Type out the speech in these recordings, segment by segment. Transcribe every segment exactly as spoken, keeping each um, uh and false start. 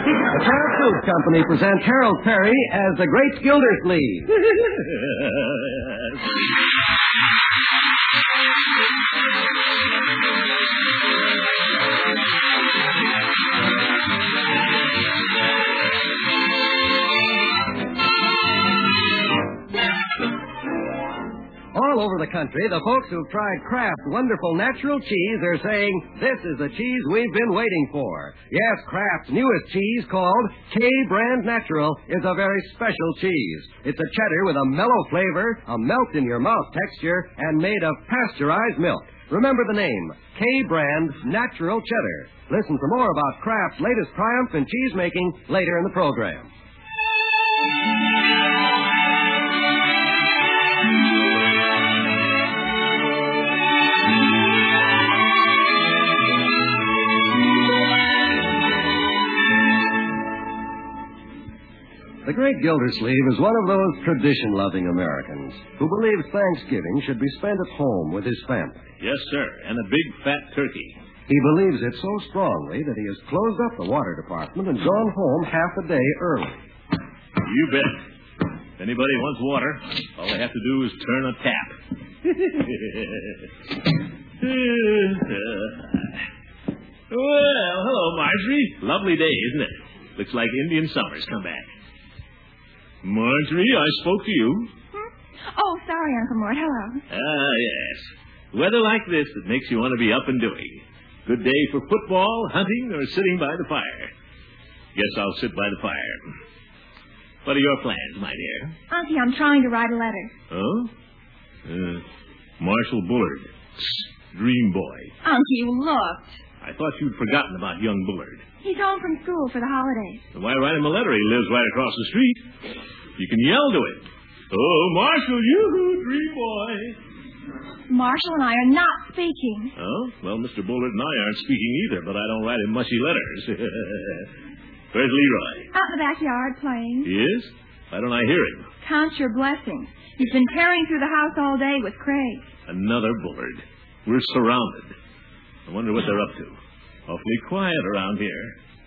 The Kraft Foods Company presents Harold Perry as the Great Gildersleeve. All over the country, the folks who've tried Kraft's wonderful natural cheese are saying, this is the cheese we've been waiting for. Yes, Kraft's newest cheese, called K-Brand Natural, is a very special cheese. It's a cheddar with a mellow flavor, a melt-in-your-mouth texture, and made of pasteurized milk. Remember the name, K-Brand Natural Cheddar. Listen for more about Kraft's latest triumph in cheese-making later in the program. The Great Gildersleeve is one of those tradition-loving Americans who believes Thanksgiving should be spent at home with his family. Yes, sir, and a big fat turkey. He believes it so strongly that he has closed up the water department and gone home half a day early. You bet. If anybody wants water, all they have to do is turn a tap. Well, hello, Marjorie. Lovely day, isn't it? Looks like Indian summer's come back. Marjorie, I spoke to you. Hmm? Oh, sorry, Uncle Mort. Hello. Ah, yes. Weather like this that makes you want to be up and doing. Good day for football, hunting, or sitting by the fire. Guess I'll sit by the fire. What are your plans, my dear? Uncle, I'm trying to write a letter. Oh? Uh, Marshall Bullard. Dream boy. Uncle, you looked. I thought you'd forgotten about young Bullard. He's home from school for the holidays. Then why write him a letter? He lives right across the street. You can yell to him. Oh, Marshall, you dream boy. Marshall and I are not speaking. Oh? Well, Mister Bullard and I aren't speaking either, but I don't write him mushy letters. Where's Leroy? Out in the backyard playing. He is? Why don't I hear him? Count your blessings. He's been tearing through the house all day with Craig. Another Bullard. We're surrounded. I wonder what they're up to. Awfully quiet around here.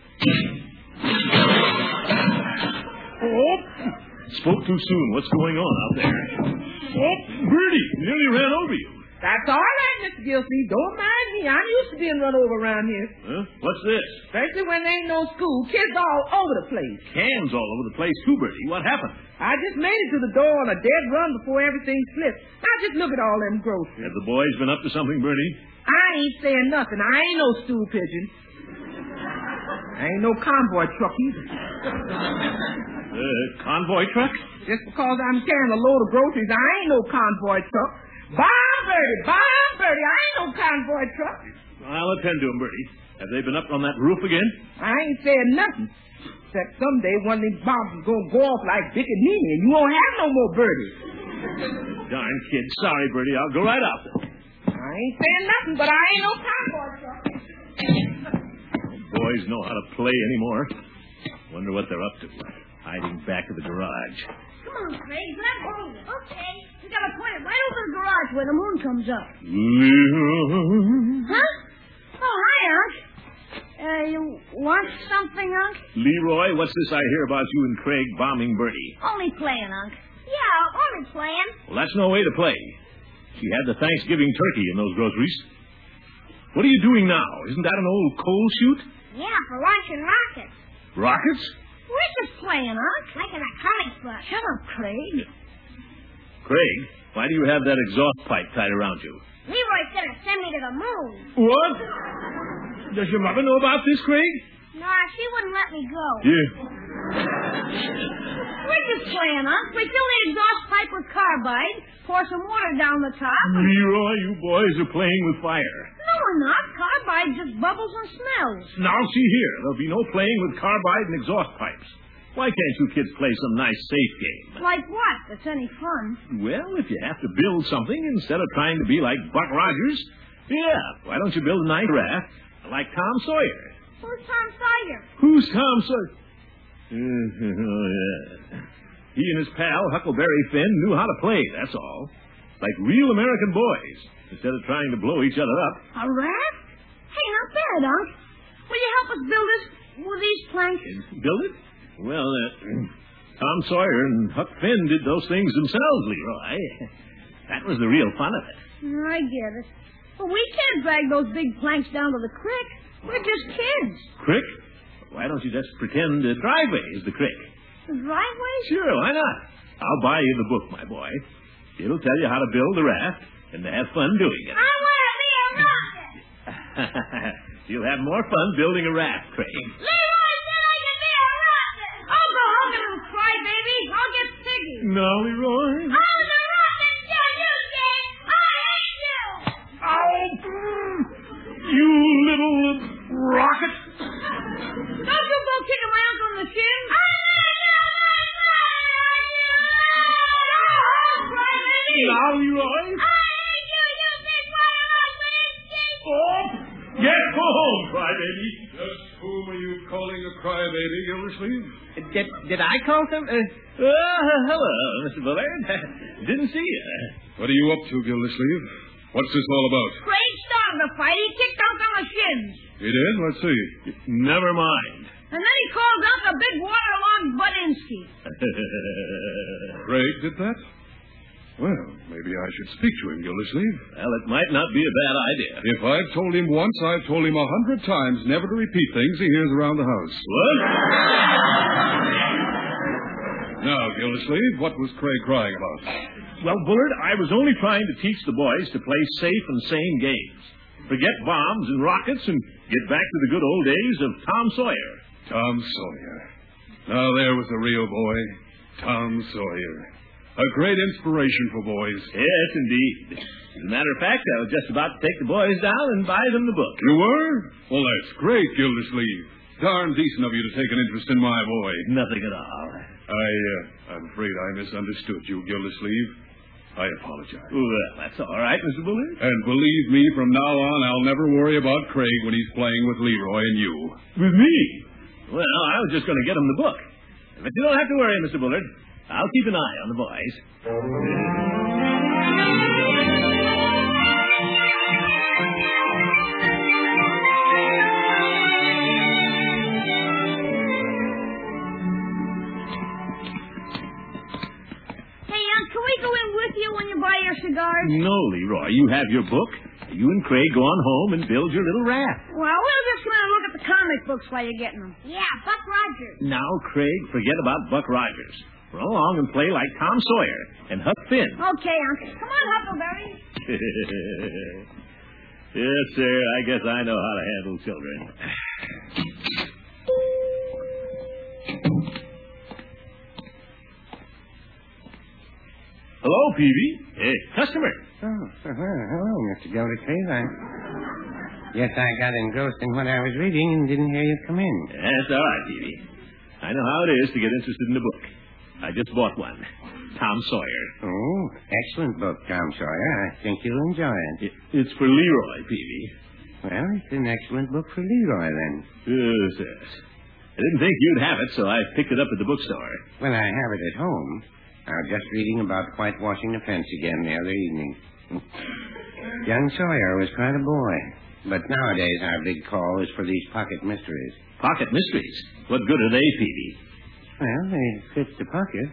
Oh! Spoke too soon. What's going on out there? Oh, Bertie, nearly ran over you. That's all right, Mister Gilsey. Don't mind me. I'm used to being run over around here. Huh? What's this? Especially when there ain't no school. Kids all over the place. Cans all over the place, too, Bertie. What happened? I just made it to the door on a dead run before everything slipped. Now just look at all them groceries. Have the boys been up to something, Bertie? I ain't saying nothing. I ain't no stool pigeon. I ain't no convoy truck either. Uh, convoy truck? Just because I'm carrying a load of groceries, I ain't no convoy truck. Bomb Bertie, bomb Bertie, I ain't no convoy truck. I'll attend to them, Bertie. Have they been up on that roof again? I ain't saying nothing. Except someday one of these bombs is going to go off like Dick and Nene, and you won't have no more birdies. Darn kid. Sorry, Bertie. I'll go right out there. I ain't saying nothing, but I ain't no convoy truck. Boys know how to play anymore. Wonder what they're up to. Hiding back of the garage. Come on, Craig. Grab hold of it. Okay. We gotta point it right over the garage where the moon comes up. Leroy. Huh? Oh, hi, Unc. Uh, you want something, Unc? Leroy, what's this I hear about you and Craig bombing Bertie? Only playing, Unc. Yeah, only playing. Well, that's no way to play. She had the Thanksgiving turkey in those groceries. What are you doing now? Isn't that an old coal chute? Yeah, for launching rockets. Rockets? We're just playing, Unc. Making a comic book. Shut up, Craig. Craig, why do you have that exhaust pipe tied around you? Leroy's gonna send me to the moon. What? Does your mother know about this, Craig? No, she wouldn't let me go. Yeah. We're just playing, Unc. We fill the exhaust pipe with carbide, pour some water down the top. Leroy, you boys are playing with fire. No, we're not. Carbide just bubbles and smells. Now, see here. There'll be no playing with carbide and exhaust pipes. Why can't you kids play some nice, safe game? Like what? That's any fun. Well, if you have to build something instead of trying to be like Buck Rogers, yeah, why don't you build a nice raft like Tom Sawyer? Who's Tom Sawyer? Who's Tom Sawyer? Oh, yeah. He and his pal, Huckleberry Finn, knew how to play, that's all. Like real American boys, instead of trying to blow each other up. A raft? Hey, not bad, Unc. Will you help us build this were these planks? Build it? Well, uh, Tom Sawyer and Huck Finn did those things themselves, Leroy. That was the real fun of it. I get it. But we can't drag those big planks down to the creek. We're just kids. Creek? Why don't you just pretend the driveway is the creek? The driveway? Sure, why not? I'll buy you the book, my boy. It'll tell you how to build a raft and to have fun doing it. I want to be a rocket. You'll have more fun building a raft, Craig. Leroy said I could be a rocket. I'll go home and little crybaby. I'll get piggy. No, Leroy. I'm the rocket till you can. I hate you. Oh, you little rocket. Don't you go kicking my uncle in the shin. I hate you. Now, Leroy. I hate you, you big white husband. Oh, get home, crybaby. Just whom are you calling a crybaby, Gildersleeve? Did, did I call some? Uh, Uh, hello, Mister Bullard. Didn't see you. What are you up to, Gildersleeve? What's this all about? Craig started the fight. He kicked Uncle on the shins. He did? Let's see. Never mind. And then he called Uncle Big Waterlog Budinsky. Craig did that? Well, maybe I should speak to him, Gildersleeve. Well, it might not be a bad idea. If I've told him once, I've told him a hundred times never to repeat things he hears around the house. What? Now, Gildersleeve, what was Craig crying about? Well, Bullard, I was only trying to teach the boys to play safe and sane games. Forget bombs and rockets and get back to the good old days of Tom Sawyer. Tom Sawyer. Now there was a real boy, Tom Sawyer. A great inspiration for boys. Yes, indeed. As a matter of fact, I was just about to take the boys down and buy them the book. You were? Well, that's great, Gildersleeve. Darn decent of you to take an interest in my boy. Nothing at all. I, uh, I'm afraid I misunderstood you, Gildersleeve. I apologize. Well, that's all right, Mister Bullard. And believe me, from now on, I'll never worry about Craig when he's playing with Leroy and you. With me? Well, I was just going to get him the book. But you don't have to worry, Mister Bullard. I'll keep an eye on the boys. Hey, Unc, can we go in with you when you buy your cigars? No, Leroy. You have your book. You and Craig go on home and build your little raft. Well, we'll just come in and look at the comic books while you're getting them. Yeah, Buck Rogers. Now, Craig, forget about Buck Rogers. Run along and play like Tom Sawyer and Huck Finn. Okay, Unc. Come on, Huckleberry. Yes, sir. I guess I know how to handle children. Hello, Peavy. Hey, customer. oh, well, hello, Mister Gildersleeve. I guess I got engrossed in what I was reading and didn't hear you come in. That's all right, Peavy. I know how it is to get interested in a book. I just bought one. Tom Sawyer. Oh, excellent book, Tom Sawyer. I think you'll enjoy it. It, it's for Leroy, Peavy. Well, it's an excellent book for Leroy, then. Yes, yes. I didn't think you'd have it, so I picked it up at the bookstore. Well, I have it at home. I was just reading about whitewashing the fence again the other evening. Young Sawyer was quite a boy. But nowadays, our big call is for these pocket mysteries. Pocket mysteries? What good are they, Peavy? Well, they fit the pocket.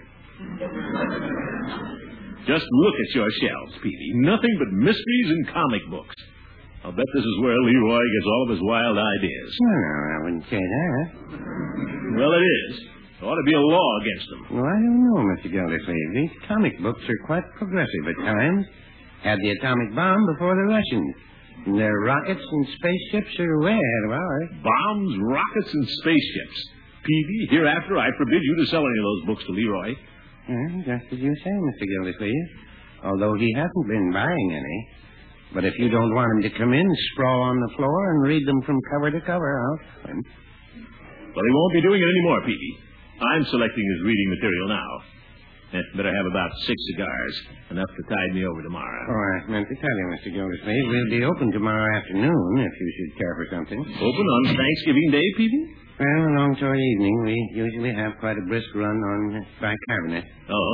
Just look at your shelves, Peavy. Nothing but mysteries and comic books. I'll bet this is where Leroy gets all of his wild ideas. Well, no, I wouldn't say that. Well, it is. There ought to be a law against them. Well, I don't know, Mister Gildersleeve. These comic books are quite progressive at times. Had the atomic bomb before the Russians. And their rockets and spaceships are way ahead of ours. Bombs, rockets, and spaceships. Peavy, hereafter I forbid you to sell any of those books to Leroy. Well, just as you say, Mister Gildersleeve. Although he hasn't been buying any. But if you don't want him to come in, sprawl on the floor and read them from cover to cover, I'll tell him. Well, he won't be doing it anymore, Peavy. I'm selecting his reading material now. Eh, better have about six cigars, enough to tide me over tomorrow. Oh, I meant to tell you, Mister Gildersleeve, we'll be open tomorrow afternoon if you should care for something. Open on Thanksgiving Day, Peavy? Well, along toward evening, we usually have quite a brisk run on bicarbonate. Oh,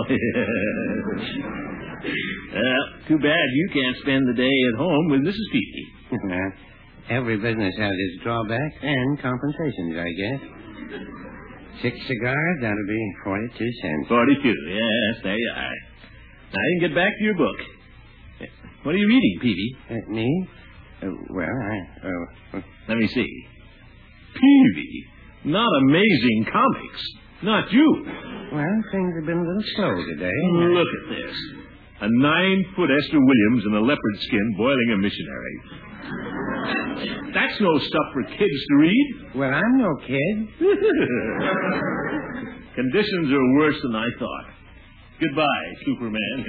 well, too bad you can't spend the day at home with Missus Peavy. Every business has its drawbacks and compensations, I guess. Six cigars, that'll be forty-two cents. Forty-two, yes, there you are. Now you can get back to your book. What are you reading, Peavy? Uh, me? Uh, well, I... Uh, Let me see. Peavy, not Amazing Comics. Not you. well, things have been a little slow today. Look at this. A nine-foot Esther Williams in a leopard skin boiling a missionary. That's no stuff for kids to read. Well, I'm no kid. Conditions are worse than I thought. Goodbye, Superman.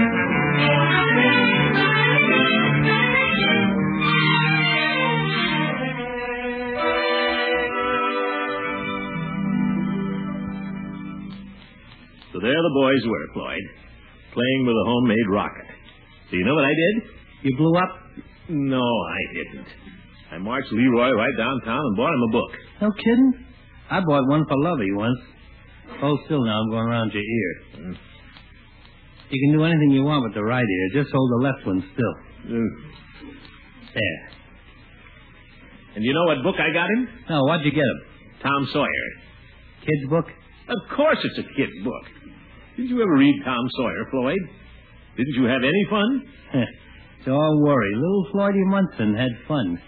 So there the boys were, Floyd, playing with a homemade rocket. So you know what I did? You blew up? No, I didn't. I marched Leroy right downtown and bought him a book. No kidding? I bought one for Lovey once. Hold still now, I'm going around your ear. Mm. You can do anything you want with the right ear. Just hold the left one still. Mm. There. And you know what book I got him? No, what'd you get him? Tom Sawyer. Kid's book? Of course it's a kid's book. Didn't you ever read Tom Sawyer, Floyd? Didn't you have any fun? Don't worry. Little Floydie Munson had fun.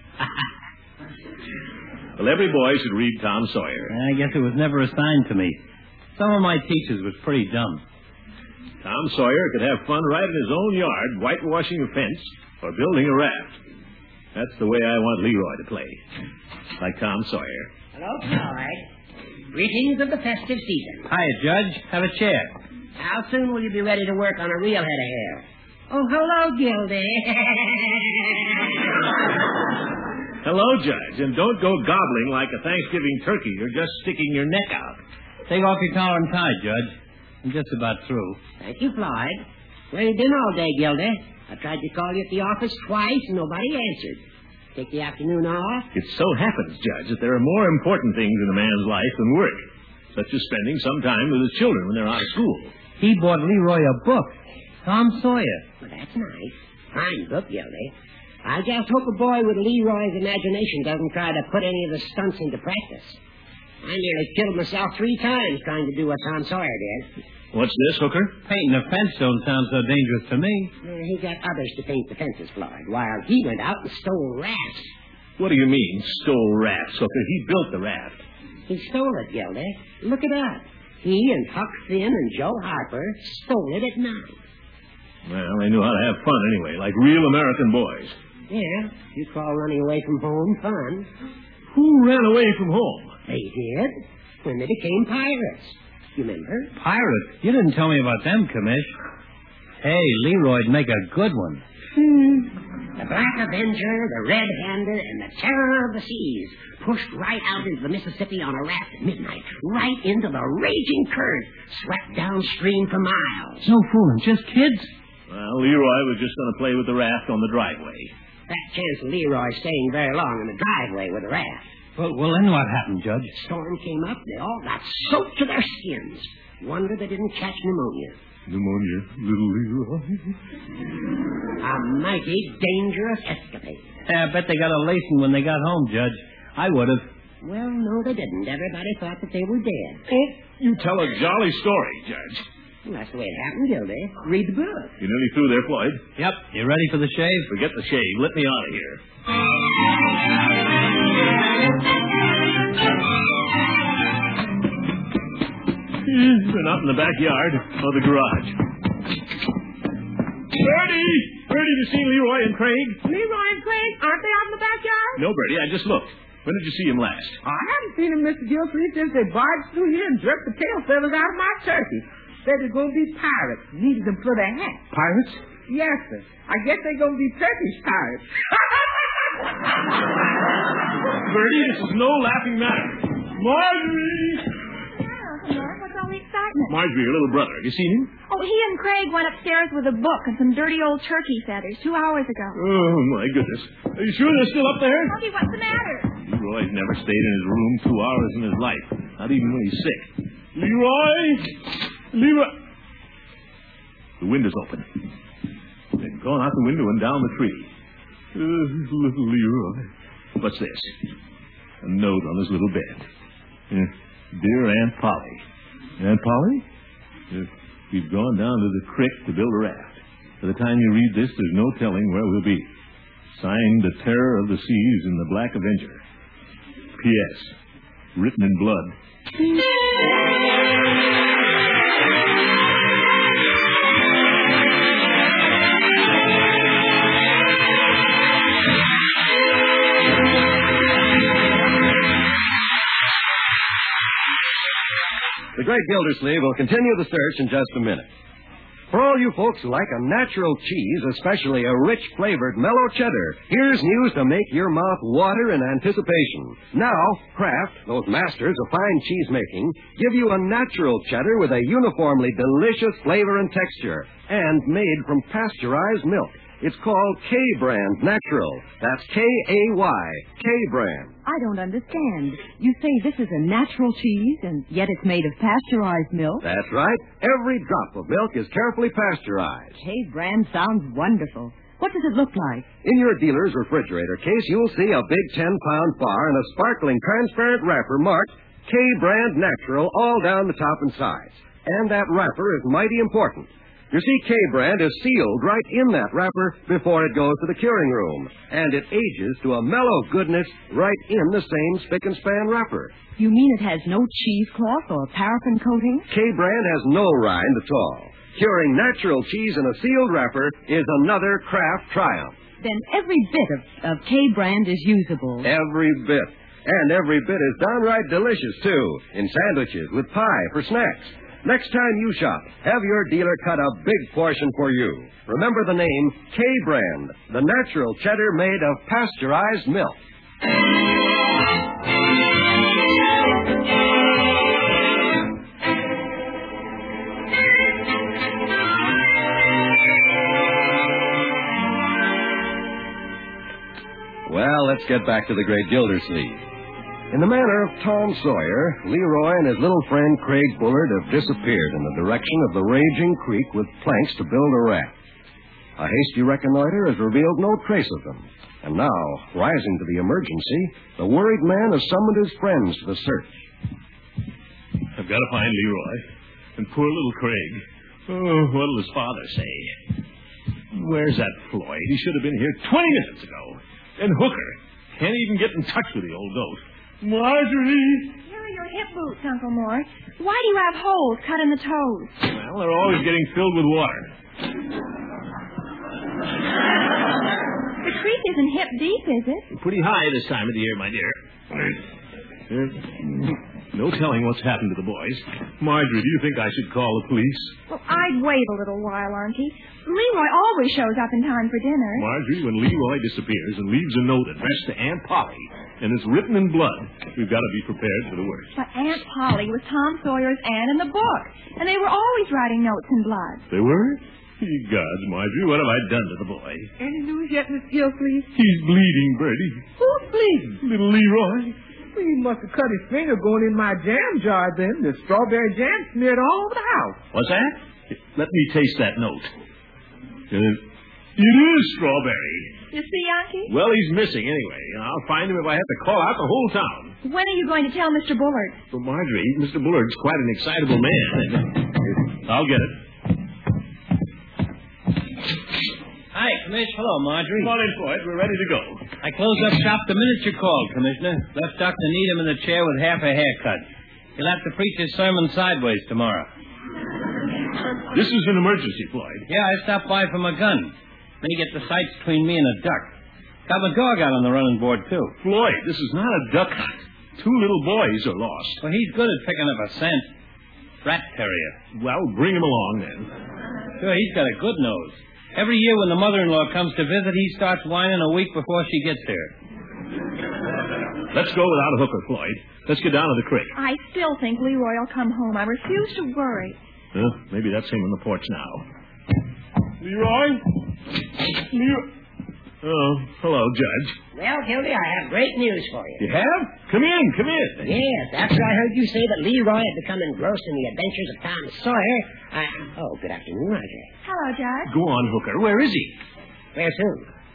Well, every boy should read Tom Sawyer. I guess it was never assigned to me. Some of my teachers was pretty dumb. Tom Sawyer could have fun right in his own yard, whitewashing a fence or building a raft. That's the way I want Leroy to play. Like Tom Sawyer. Hello, Floyd. Greetings of the festive season. Hiya, Judge. Have a chair. How soon will you be ready to work on a real head of hair? Oh, hello, Gildy. Hello, Judge, and don't go gobbling like a Thanksgiving turkey. You're just sticking your neck out. Take off your collar and tie, Judge. I'm just about through. Thank you, Floyd. Where you been all day, Gildy? I tried to call you at the office twice, and nobody answered. Take the afternoon off? It so happens, Judge, that there are more important things in a man's life than work, such as spending some time with his children when they're out of school. He bought Leroy a book. Tom Sawyer. Well, that's nice. Fine book, Gildy. I just hope a boy with Leroy's imagination doesn't try to put any of the stunts into practice. I nearly killed myself three times trying to do what Tom Sawyer did. What's this, Hooker? Painting a fence don't sound so dangerous to me. Uh, he got others to paint the fences, Floyd, while he went out and stole rafts. What do you mean, stole rafts, Hooker? He built the raft. He stole it, Gildy. Look it up. He and Huck Finn and Joe Harper stole it at night. Well, they knew how to have fun anyway, like real American boys. Yeah, you call running away from home fun. Who ran away from home? They did, when they became pirates. You remember? Pirates? You didn't tell me about them, Commish. Hey, Leroy'd make a good one. The Black Avenger, the Red Hander, and the Terror of the Seas pushed right out into the Mississippi on a raft at midnight, right into the raging current, swept downstream for miles. No fooling, just kids? Well, Leroy was just going to play with the raft on the driveway. That chance of Leroy staying very long in the driveway with the raft. Well, well, then what happened, Judge? Storm came up, they all got soaked to their skins. Wonder they didn't catch pneumonia. Pneumonia, little Leroy. A mighty dangerous escapade. I bet they got a lacing when they got home, Judge. I would have. Well, no, they didn't. Everybody thought that they were dead. Oh, you tell a jolly story, Judge. Well, that's the way it happened, Gildy. Read the book. You nearly through there, Floyd? Yep. You ready for the shave? Forget the shave. Let me out of here. They're not in the backyard or the garage. Bertie! Bertie, have you seen Leroy and Craig? Leroy and Craig, aren't they out in the backyard? No, Bertie, I just looked. When did you see him last? I haven't seen them, Mister Gilsleeve, since they barged through here and jerked the tail feathers out of my turkey. Said they're going to be pirates. Needed them for their hat. Pirates? Yes, sir. I guess they're going to be Turkish pirates. Bertie, this is no laughing matter. Marjorie! What's all the excitement? Marjorie, your little brother. Have you seen him? Oh, he and Craig went upstairs with a book and some dirty old turkey feathers two hours ago. Oh, my goodness. Are you sure they're still up there? Bobby, what's the matter? Leroy's never stayed in his room two hours in his life. Not even when he's sick. Leroy! Leroy! The window's open. They've gone out the window and down the tree. Uh, little Leroy. What's this? A note on his little bed. Uh, Dear Aunt Polly. Aunt Polly? Uh, we've gone down to the creek to build a raft. By the time you read this, there's no telling where we'll be. Signed, The Terror of the Seas and the Black Avenger. P S. Written in blood. The Great Gildersleeve will continue the search in just a minute. For all you folks who like a natural cheese, especially a rich, flavored, mellow cheddar, here's news to make your mouth water in anticipation. Now, Kraft, those masters of fine cheese making, give you a natural cheddar with a uniformly delicious flavor and texture, and made from pasteurized milk. It's called K-Brand Natural. That's K A Y, K-Brand. I don't understand. You say this is a natural cheese, and yet it's made of pasteurized milk? That's right. Every drop of milk is carefully pasteurized. K-Brand sounds wonderful. What does it look like? In your dealer's refrigerator case, you'll see a big ten-pound bar and a sparkling transparent wrapper marked K-Brand Natural all down the top and sides. And that wrapper is mighty important. You see, K-Brand is sealed right in that wrapper before it goes to the curing room. And it ages to a mellow goodness right in the same spick-and-span wrapper. You mean it has no cheesecloth or paraffin coating? K-Brand has no rind at all. Curing natural cheese in a sealed wrapper is another Kraft triumph. Then every bit of, of K-Brand is usable. Every bit. And every bit is downright delicious, too, in sandwiches, with pie, for snacks. Next time you shop, have your dealer cut a big portion for you. Remember the name K-Brand, the natural cheddar made of pasteurized milk. Well, let's get back to the Great Gildersleeve. In the manner of Tom Sawyer, Leroy and his little friend Craig Bullard have disappeared in the direction of the raging creek with planks to build a raft. A hasty reconnoiter has revealed no trace of them. And now, rising to the emergency, the worried man has summoned his friends to the search. I've got to find Leroy. And poor little Craig. Oh, what'll his father say? Where's that Floyd? He should have been here twenty minutes ago. And Hooker can't even get in touch with the old goat. Marjorie! Here are your hip boots, Uncle Mort. Why do you have holes cut in the toes? Well, they're always getting filled with water. The creek isn't hip deep, is it? Pretty high this time of the year, my dear. Uh, no telling what's happened to the boys. Marjorie, do you think I should call the police? Well, I'd wait a little while, Auntie. Leroy always shows up in time for dinner. Marjorie, when Leroy disappears and leaves a note addressed to Aunt Polly, and it's written in blood, we've got to be prepared for the worst. But Aunt Polly was Tom Sawyer's aunt in the book, and they were always writing notes in blood. They were? Ye gods, Marjorie, what have I done to the boy? Any news yet, Miss Gilsleeve? He's bleeding, Bertie. Who's bleeding? Little Leroy. Well, he must have cut his finger going in my jam jar then. The strawberry jam smeared all over the house. What's that? Let me taste that note. Uh, it is strawberry. You see, Auntie? Well, he's missing anyway, and I'll find him if I have to call out the whole town. When are you going to tell Mister Bullard? Well, Marjorie, Mister Bullard's quite an excitable man. I'll get it. Hi, Commissioner. Hello, Marjorie. Come on in, Floyd. We're ready to go. I closed up shop the minute you called, Commissioner. Left Doctor Needham in the chair with half a haircut. He'll have to preach his sermon sideways tomorrow. This is an emergency, Floyd. Yeah, I stopped by for my gun. May get the sights between me and a duck. Got my dog out on the running board, too. Floyd, this is not a duck hunt. Two little boys are lost. Well, he's good at picking up a scent. Rat terrier. Well, bring him along, then. Sure, he's got a good nose. Every year when the mother-in-law comes to visit, he starts whining a week before she gets there. Let's go without a hooker, Floyd. Let's get down to the creek. I still think Leroy will come home. I refuse to worry. Huh? Maybe that's him on the porch now. Leroy? Leroy? Oh, hello, Judge. Well, Gildy, I have great news for you. You have? Come in, come in. Yes, after I heard you say that Leroy had become engrossed in the adventures of Tom Sawyer, I... Oh, good afternoon, Marjorie. Hello, Judge. Go on, Hooker. Where is he? Where to?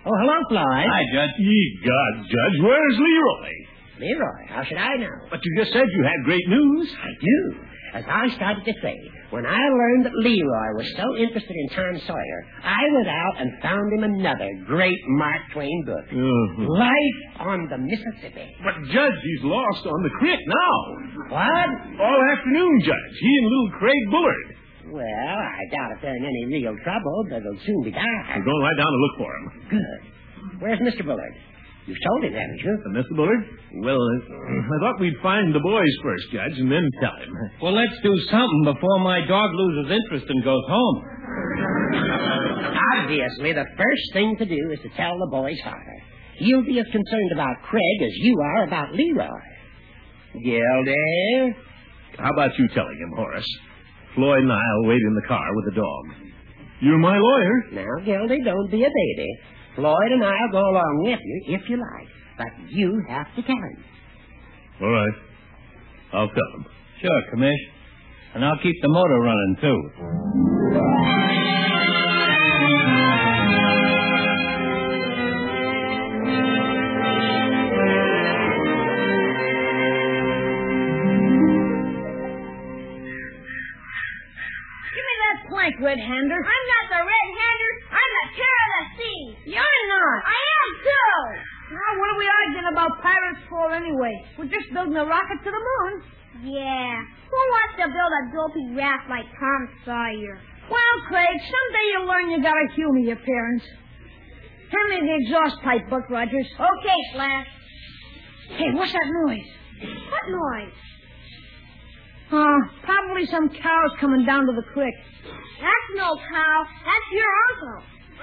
Oh, hello, Floyd. Hi, Judge. Ye God, Judge, where's Leroy? Leroy, how should I know? But you just said you had great news. I do. As I started to say, when I learned that Leroy was so interested in Tom Sawyer, I went out and found him another great Mark Twain book. Uh-huh. Life on the Mississippi. But, Judge, he's lost on the creek now. What? All afternoon, Judge. He and little Craig Bullard. Well, I doubt if they're in any real trouble, but it'll soon be dark. We're going right down to look for him. Good. Where's Mister Bullard? You've told him, haven't you? Uh, Mister Bullard? Well, uh, I thought we'd find the boys first, Judge, and then tell him. Well, let's do something before my dog loses interest and goes home. Obviously, the first thing to do is to tell the boy's father. He'll be as concerned about Craig as you are about Leroy. Gildy? How about you telling him, Horace? Floyd and I'll wait in the car with the dog. You're my lawyer. Now, Gildy, don't be a baby. Floyd and I'll go along with you if you like, but you have to tell him. All right. I'll tell him. Sure, Commish. And I'll keep the motor running, too. Plank, red-hander. I'm not the red-hander. I'm the terror of the sea. You're not. I am, too. Now, what are we arguing about pirates for anyway? We're just building a rocket to the moon. Yeah. Who wants to build a dopey raft like Tom Sawyer? Well, Craig, someday you'll learn you gotta humor your parents. Hand me the exhaust pipe, Buck Rogers. Okay, Flash. Hey, what's that noise? What noise? Uh, probably some cows coming down to the creek. That's no cow. That's your uncle.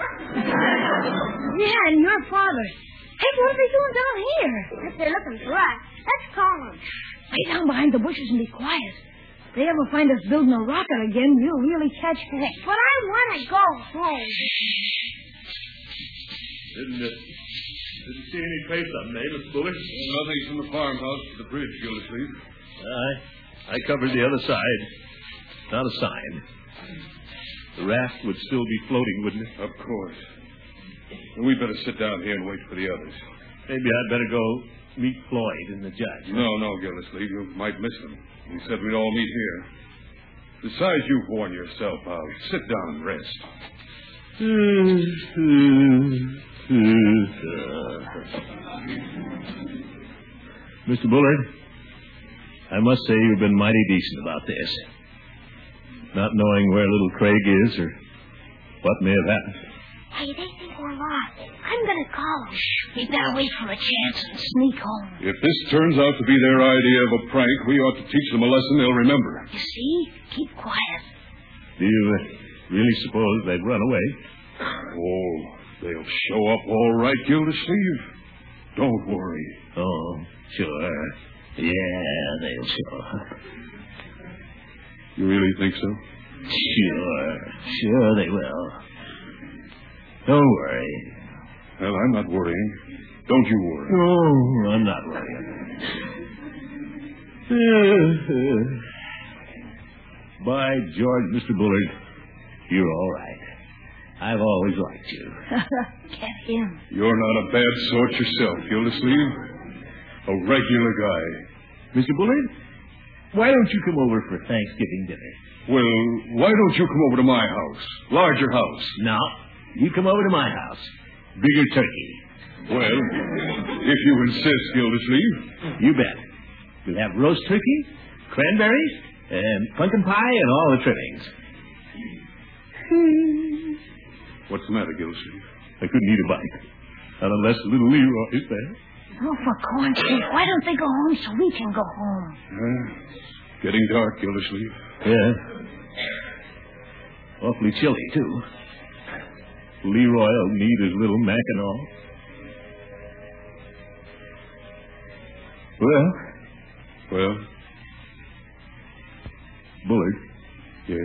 Yeah, and your father. Hey, what are they doing down here? If they're looking for us, let's call them. Lay down behind the bushes and be quiet. If they ever find us building a rocket again, we'll really catch heck. But I want to go home. Didn't, uh, didn't see any trace of them, eh, Mister Bullard? Well, nothing from the farmhouse to the bridge, Gildersleeve. I, I covered the other side. Not a sign. The raft would still be floating, wouldn't it? Of course. And we'd better sit down here and wait for the others. Maybe I'd better go meet Floyd and the judge. No, no, Gildersleeve. You might miss them. We said we'd all meet here. Besides, you've worn yourself out. Sit down and rest. Mister Bullard, I must say you've been mighty decent about this. Not knowing where little Craig is or what may have happened. Hey, they think we're lost. I'm going to call them. We better wait for a chance and sneak home. If this turns out to be their idea of a prank, we ought to teach them a lesson they'll remember. You see? Keep quiet. Do you uh, really suppose they'd run away? Oh, they'll show up all right, Gildersleeve. Don't worry. Oh, sure. Yeah, they'll show up. You really think so? Sure. Sure they will. Don't worry. Well, I'm not worrying. Don't you worry. No, I'm not worrying. By George, Mister Bullard, you're all right. I've always liked you. Get him. You're not a bad sort yourself, Gildersleeve. A regular guy. Mister Bullard, why don't you come over for Thanksgiving dinner? Well, why don't you come over to my house? Larger house. No, you come over to my house. Bigger turkey. Well, if you insist, Gildersleeve. You bet. We'll have roast turkey, cranberries, and pumpkin pie, and all the trimmings. What's the matter, Gildersleeve? I couldn't eat a bite. Not unless little Leroy is there. Oh, for corn's sake, why don't they go home so we can go home? Uh, getting dark, Gildersleeve. Yeah. Awfully chilly, too. Leroy will need his little Mackinaw. Well? Well? Bullard? Yes?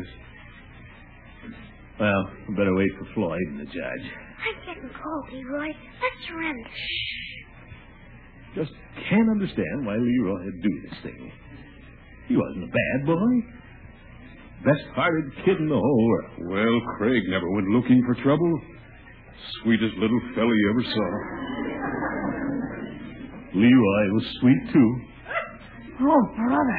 Well, we better wait for Floyd and the judge. I'm getting cold, Leroy. Let's surrender. Just can't understand why Leroy would do this thing. He wasn't a bad boy. Best-hearted kid in the whole world. Well, Craig never went looking for trouble. Sweetest little fella you ever saw. Leroy was sweet, too. Oh, brother.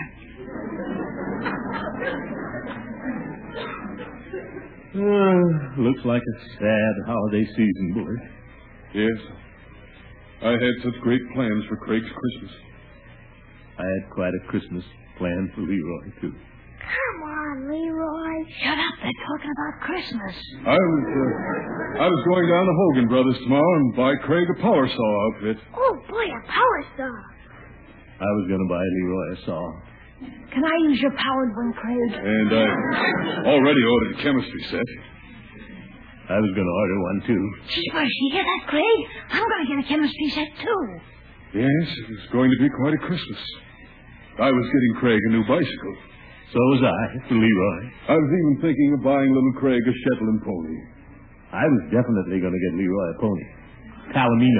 Uh, looks like a sad holiday season, boys. Yes. I had such great plans for Craig's Christmas. I had quite a Christmas plan for Leroy, too. Come on, Leroy. Shut up. They're talking about Christmas. I was, uh, I was going down to Hogan Brothers tomorrow and buy Craig a power saw outfit. Oh, boy, a power saw. I was going to buy Leroy a saw. Can I use your powered one, Craig? And I already ordered a chemistry set. I was going to order one, too. Jeepers, you hear that, Craig? I'm going to get a chemistry set, too. Yes, it was going to be quite a Christmas. I was getting Craig a new bicycle. So was I, for Leroy. I was even thinking of buying little Craig a Shetland pony. I was definitely going to get Leroy a pony. Palomino.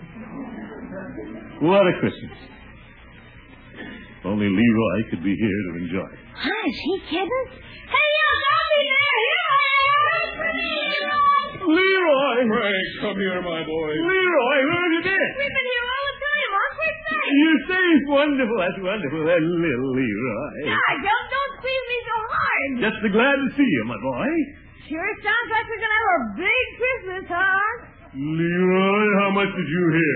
What a Christmas. Only Leroy could be here to enjoy it. Huh, is he kidding? Hey, young, I'll be there. Here I am. Leroy! Craig, come here, my boy. Leroy, where have you been? We've been here all the time, Uncle. It's nice. You say it's wonderful. That's wonderful. That little Leroy. Ah, don't, don't squeeze me so hard. Just so glad to see you, my boy. Sure sounds like we're going to have a big Christmas, huh? Leroy, how much did you hear?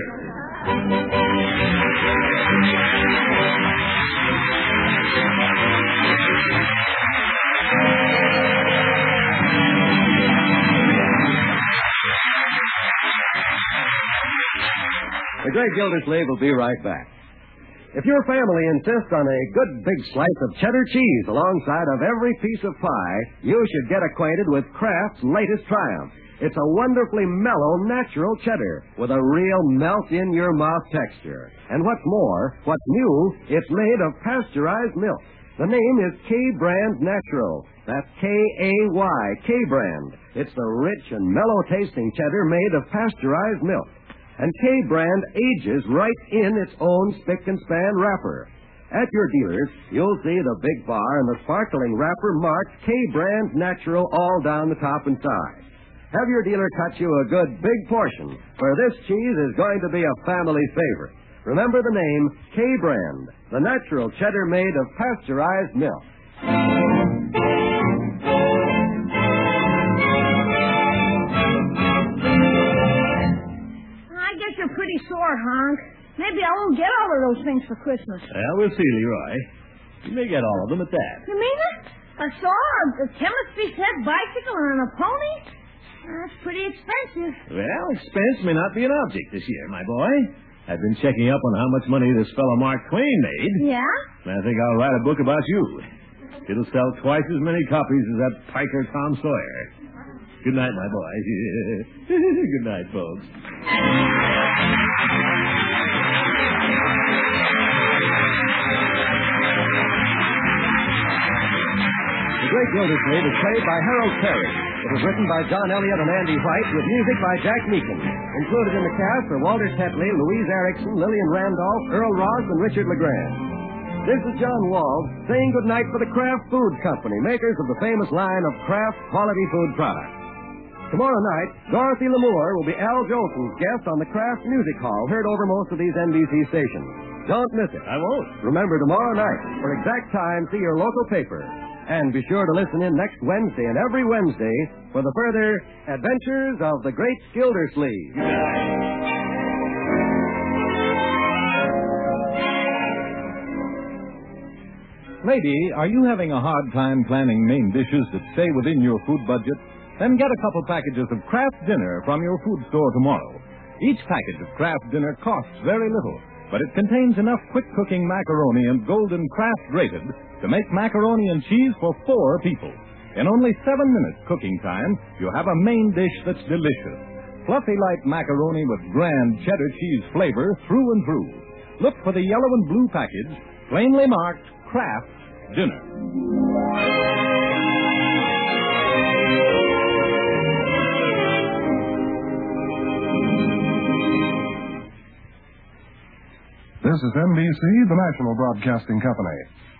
The Great Gildersleeve will be right back. If your family insists on a good big slice of cheddar cheese alongside of every piece of pie, you should get acquainted with Kraft's latest triumph. It's a wonderfully mellow, natural cheddar with a real melt-in-your-mouth texture. And what's more, what's new, it's made of pasteurized milk. The name is K-Brand Natural. That's K A Y, K-Brand. It's the rich and mellow-tasting cheddar made of pasteurized milk. And K-Brand ages right in its own spick-and-span wrapper. At your dealers, you'll see the big bar and the sparkling wrapper marked K-Brand Natural all down the top and side. Have your dealer cut you a good big portion, for this cheese is going to be a family favorite. Remember the name K-Brand, the natural cheddar made of pasteurized milk. I guess you're pretty sore, Honk. Maybe I won't get all of those things for Christmas. Well, we'll see, Leroy. You may get all of them at that. You mean it? A saw, a chemistry set, bicycle, and a pony? That's pretty expensive. Well, expense may not be an object this year, my boy. I've been checking up on how much money this fellow Mark Twain made. Yeah? And I think I'll write a book about you. It'll sell twice as many copies as that piker Tom Sawyer. Good night, my boy. Good night, folks. The Great Gildersleeve is played by Harold Perry. It was written by John Elliott and Andy White with music by Jack Meakin. Included in the cast are Walter Tetley, Louise Erickson, Lillian Randolph, Earl Ross, and Richard LeGrand. This is John Wald saying goodnight for the Kraft Food Company, makers of the famous line of Kraft quality food products. Tomorrow night, Dorothy Lamour will be Al Jolson's guest on the Kraft Music Hall, heard over most of these N B C stations. Don't miss it. I won't. Remember, tomorrow night, for exact time, see your local paper. And be sure to listen in next Wednesday and every Wednesday for the further adventures of the Great Gildersleeve. Lady, are you having a hard time planning main dishes that stay within your food budget? Then get a couple packages of Kraft Dinner from your food store tomorrow. Each package of Kraft Dinner costs very little, but it contains enough quick-cooking macaroni and golden Kraft grated to make macaroni and cheese for four people. In only seven minutes cooking time, you have a main dish that's delicious. Fluffy light macaroni with grand cheddar cheese flavor through and through. Look for the yellow and blue package, plainly marked Kraft Dinner. This is N B C, the national broadcasting company.